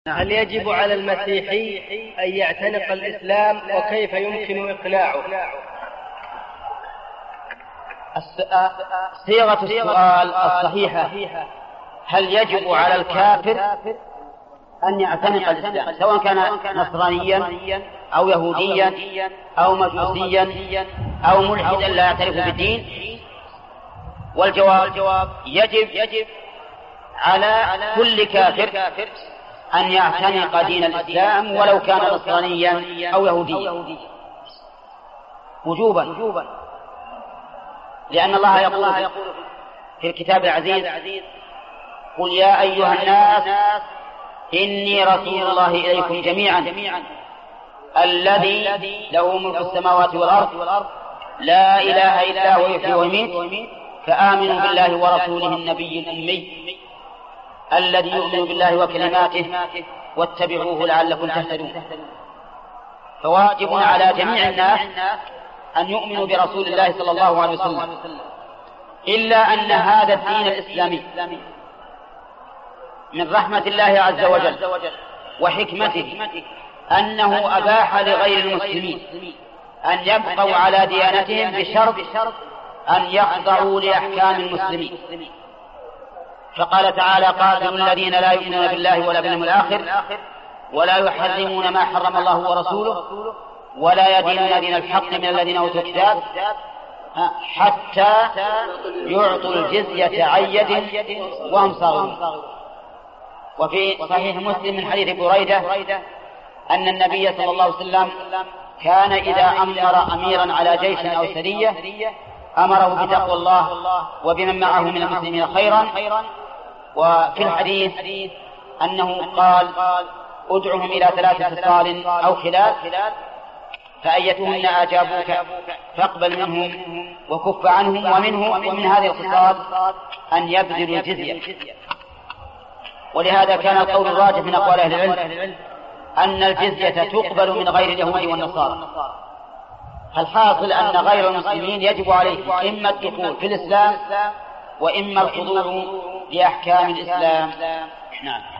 هل يجب على المسيحي أن يعتنق الإسلام وكيف يمكن إقناعه؟ صيغة السؤال الصحيحة: هل يجب على الكافر أن يعتنق الإسلام سواء كان نصرانيا أو يهوديا أو مجوسيا أو ملحدا لا يعترف بالدين؟ والجواب: يجب على كل كافر أن يعتنق دين الإسلام ولو كان نصرانيا أو يهوديا وجوبا، لأن الله يقول في الكتاب العزيز: قل يا أيها الناس إني رسول الله إليكم جميعا الذي له ملك السماوات والأرض لا إله إلا هو يحيي ويميت فآمنوا بالله ورسوله النبي الأمي الذي يؤمن بالله وكلماته واتبعوه لعلكم تهتدون. فواجب على جميع الناس أن يؤمنوا برسول الله صلى الله عليه وسلم، إلا أن هذا الدين الإسلامي من رحمة الله عز وجل وحكمته أنه أباح لغير المسلمين أن يبقوا على ديانتهم بشرط أن يخضعوا لأحكام المسلمين. فقال تعالى: قاتلوا الذين لا يؤمنون بالله ولا باليوم الآخر ولا يحرمون ما حرم الله ورسوله ولا يدينون دين الحق من الذين أوتوا الكتاب حتى يعطوا الجزية عن يد وهم صاغرون. وفي صحيح مسلم من حديث بريدة أن النبي صلى الله عليه وسلم كان إذا أمر أميرا على جيش أو سرية أمره بتقوى الله وبمن معه من المسلمين خيرا. وفي الحديث أنه قال: ادعهم إلى 3 خصال أو خلال فأيتهن أجابوك فاقبل منهم وكف عنهم، ومن هذه الخصال أن يبذلوا الجزية. ولهذا كان القول الراجح من أقوال أهل العلم أن الجزية تقبل من غير اليهود والنصارى. فالحاصل أن غير المسلمين يجب عليهم إما الدخول في الإسلام وإما الخضوع لأحكام الإسلام. نعم.